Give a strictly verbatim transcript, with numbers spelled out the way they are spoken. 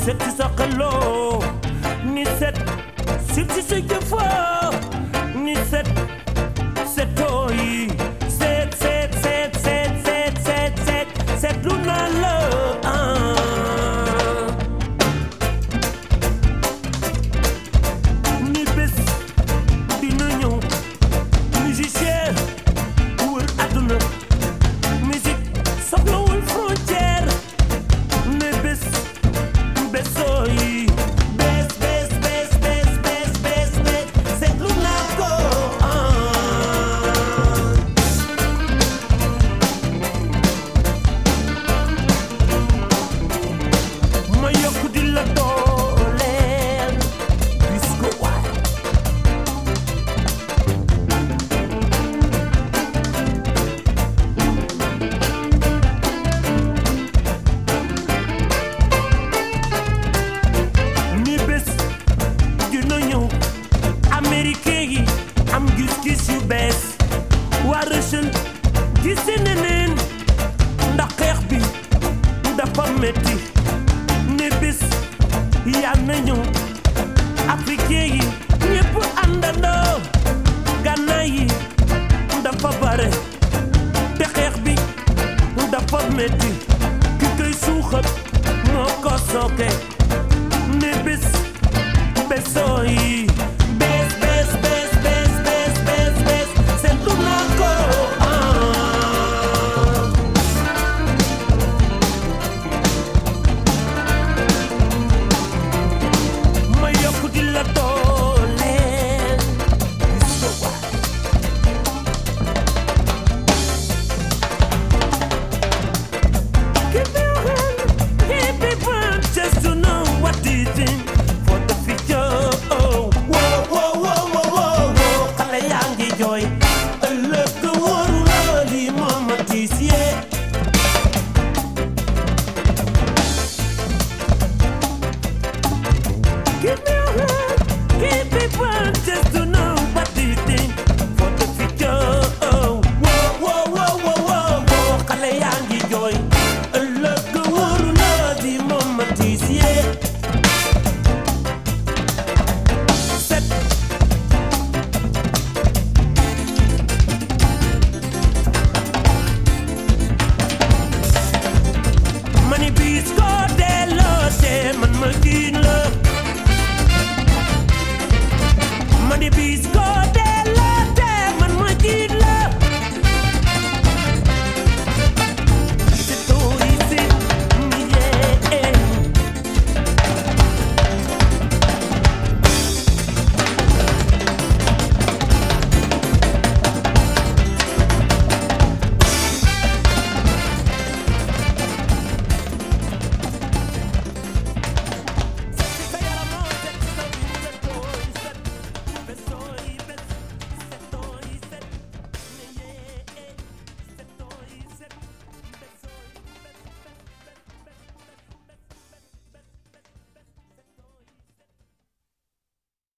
set ci sa xeloo ni set sit ci sa jëfoo ni set setoo yi set set set set set set set set lu naa la ni bés dina ñëw musicien wër àdduna musique soxlawul frontière ne bés bésoo yi bés bés bés bés bés bés bés seetlu naa ko ma yokk di la dooleel bis ko waay ni bés dina ñëw américain yi am gis-gis yu bees waa Russell gise neneen ndax xeex bi dafa metti ni bés yaa na ñëw africain yi ñépp àndandoo gànnaay yi dafa bare te xeex bi dafa metti ki koy suuxat moo ko sooke ni bés bésoo yi bés bés bés bés bés bés bés seetlu naa ko ma yokk di la dooleel bis ko waay keep your hand, keep it firm, just to know what do you think for the future. Oh, whoa, whoa, whoa, whoa, whoa, whoa. Xale yaa ngi jooy ëllëg wóoru la lii moo ma tiis yee. Keep your hand, keep it